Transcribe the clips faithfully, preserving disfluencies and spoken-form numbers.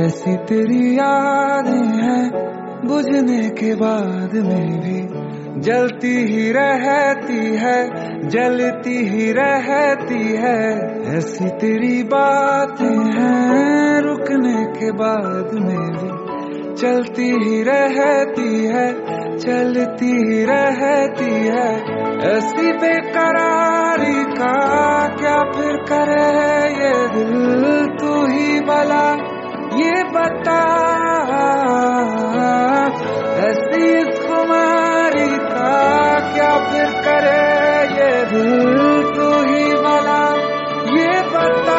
ऐसी तेरी यादें हैं बुझने के बाद में भी जलती ही रहती है, जलती ही रहती है। ऐसी तेरी बातें हैं रुकने के बाद में भी चलती ही रहती है, चलती ही रहती है। ऐसी बेकरारी का क्या फिर करे ये दिल, तू ही भला ये बता। ऐसी खुमारी का क्या फिर करे ये दिल, तू ही भला ये बता।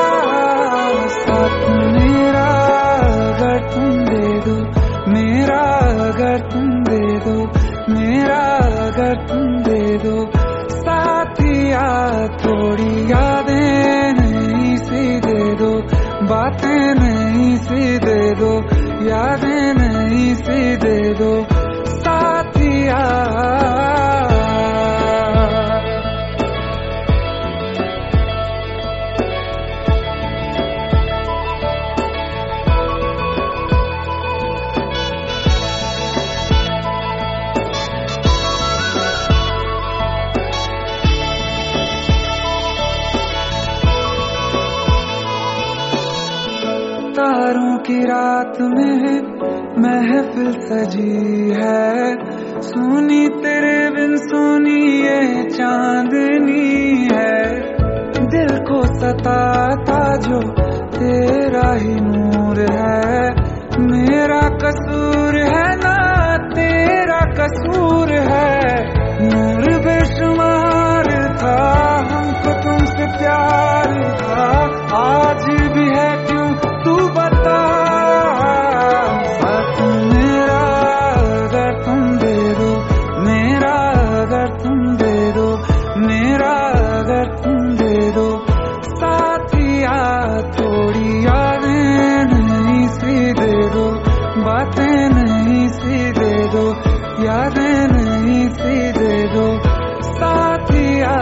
साथ मेरा अगर तुम दे दो, मेरा अगर तुम दे दो, मेरा अगर तुम दे दो साथिया। थोड़ी यादें नहीं सी दे दो, बातें नहीं सी दे दो, यादें नहीं सी दे दो साथिया। तारों की रात में महफिल सजी है, सुनी तेरे बिन सुनी ये चांदनी है। दिल को सताता जो तेरा ही नूर है, मेरा कसूर है ना तेरा कसूर है। नूर बेशुमार था हमको तुमसे प्यार था, आज भी है क्यों तू बता। साथ मेरा अगर तुम दे दो, मेरा अगर तुम दे दो, मेरा अगर तुम दे दो साथिया। थोड़ी यादें नहीं सी दे दो, बातें नहीं सी दे दो, यादें नहीं सी दे दो साथिया।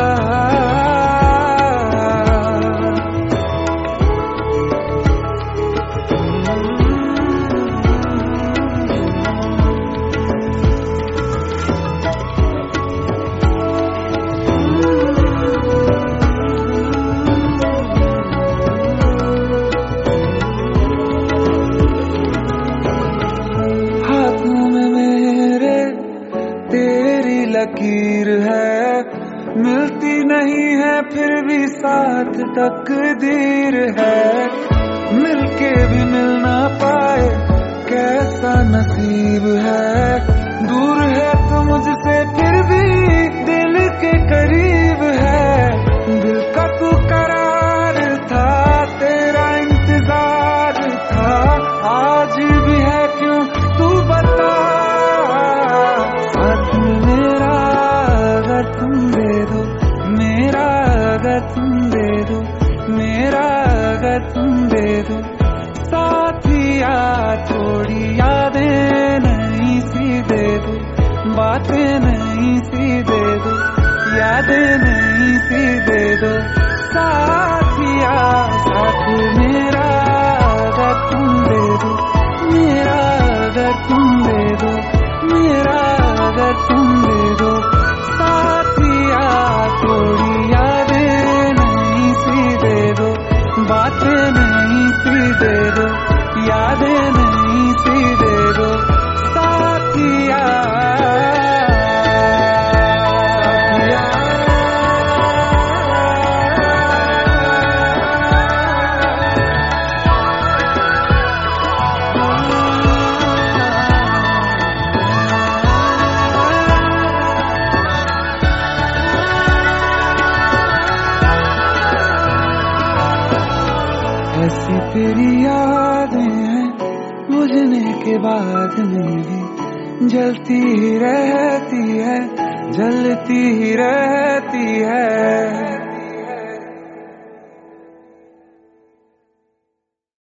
लकीर है मिलती नहीं है फिर भी साथ तकदीर है। मिलके भी मिल ना पाए कैसा नसीब है, दूर है तो मुझसे फिर भी दिल के करीब है। दिल का तू करार था तेरा इंतजार था, आज भी है क्यों तू बता। तुम दे दो, मेरा अगर तुम दे दो, मेरा अगर तुम दे दो साथिया। थोड़ी यादें नहीं सी दे दो, बातें नहीं सी दे दो, यादें नहीं सी दे दो साथिया। साथ मेरा अगर तुम दे दो, मेरा अगर तुम दे दो, मेरा अगर तुम दे दो साथिया। थोड़ी यादें नहीं सी दे दो, बातें नहीं सी दे दो, यादें नहीं सी दे दो साथिया। ऐसी तेरी यादें हैं बुझने के बाद में भी जलती ही रहती है, जलती ही रहती है।